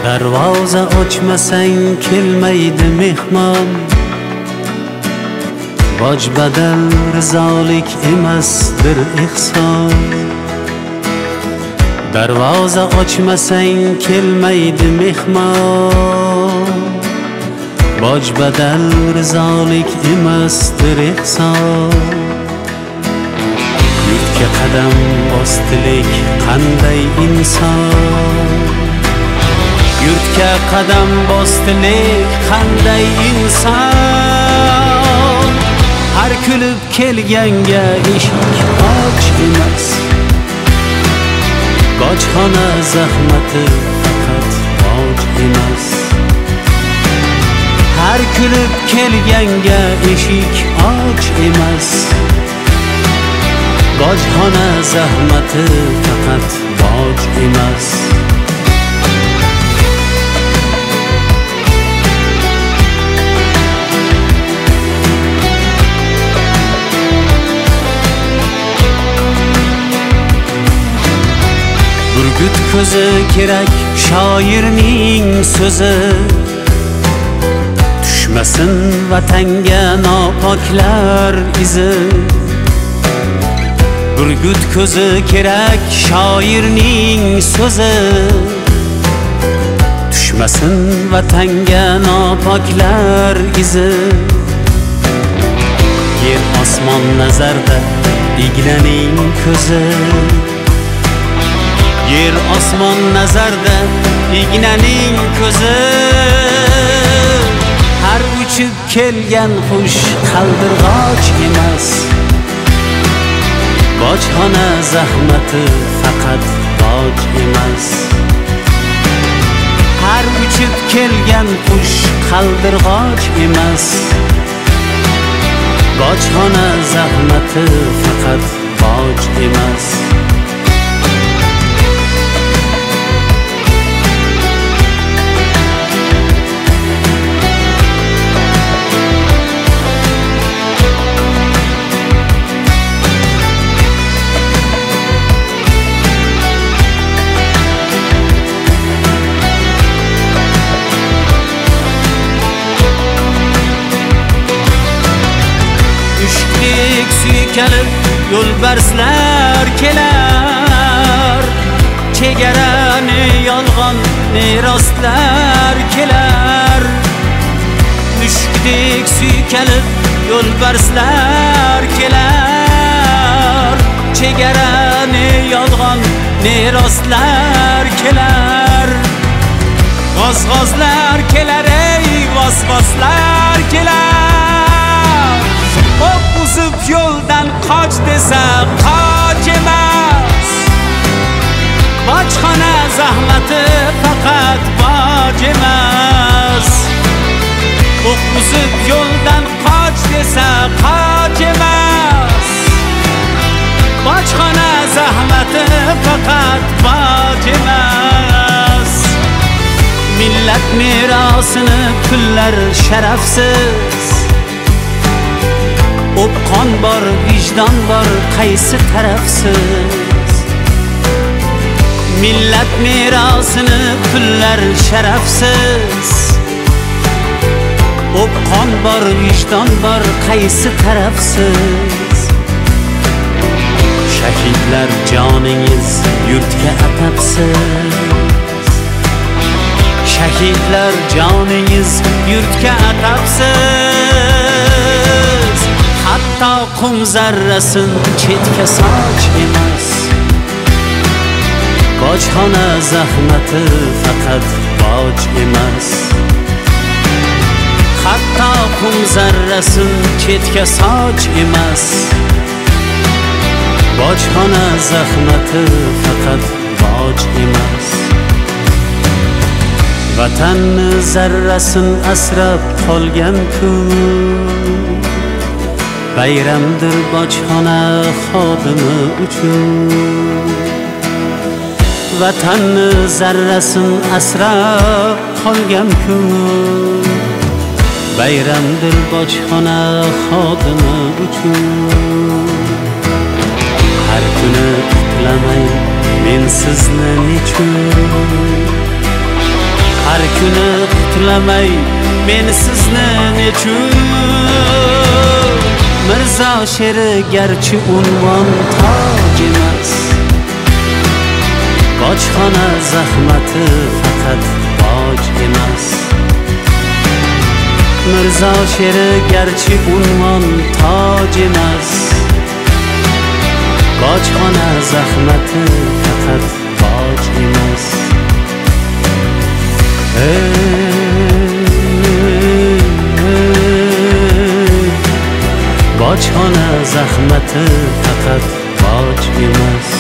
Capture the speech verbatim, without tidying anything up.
darvoza ochmasang kelmaydi mehmon. Boj badal rizolik emasdir ehson. Darvoza ochmasang kelmaydi mehmon. Boj badal rizolik emasdir ehson. Yurtga qadam bosdilik qanday inson. Yurtga qadam bosdilik qanday inson. Har kulib kelganga eshik och emas. Bojxona zahmati faqat boj emas. Har kulib kelganga eshik och emas. Bojxona zahmati faqat boj emas. Burgut ko'zi kerak shoirning so'zi. Tushmasin vatanga nopoklar izi. Burgut ko'zi kerak shoirning so'zi. Tushmasin vatanga nopoklar izi. Yer osmon nazarda ignaning ko'zi. Yer osmon nazarda ignaning ko'zi. Har uchib kelgan qush qaldirg'och emas. Bojxona zahmati faqat boj emas. Har uchib kelgan qush qaldirg'och emas. Bojxona zahmati faqat boj emas. Suykalib yo'lbarslar kelar. Chegarani yolg'on meroslar kelar. Mushukdek suykalib yo'lbarslar kelar. Chegarani yolg'on meroslar kelar. G'oz-g'ozlar kelar, ey vos-voslar kelar. O'zib yo'ldan qoch desa qoch emas. Bojxona zahmati faqat boj emas. O'zib yo'ldan qoch desa qoch emas. Bojxona zahmati faqat boj emas. Millat merosini pullar sharafsiz. O'pqon bor, vijdon bor, qaysi tarafsiz? Millat merosini pullar sharafsiz. O'pqon bor, vijdon bor, qaysi tarafsiz? Shahidlar joningiz yurtga atabsiz. Shahidlar joningiz yurtga atabsiz. Hatto qum zarrasin chetga soch emas. Bojxona zahmati faqat boj emas. Hatto qum zarrasin chetga soch emas. Bojxona zahmati faqat boj emas. Vatanni zarrasin asrab qolgan kun. Bayramdir bojxona xodimi uchun. Vatanni zarrasin asrab qolgan kun. Bayramdir bojxona xodimi uchun. Har kuni uxlamay men sizni nechun. har kuni qutlamay men sizni nechun. Mirzo she'ri garchi unvon toj emas, bojxona zahmati faqat boj emas. Mirzo she'ri garchi unvon toj emas, bojxona zahmati faqat boj emas. Bojxona zahmati faqat boj emas.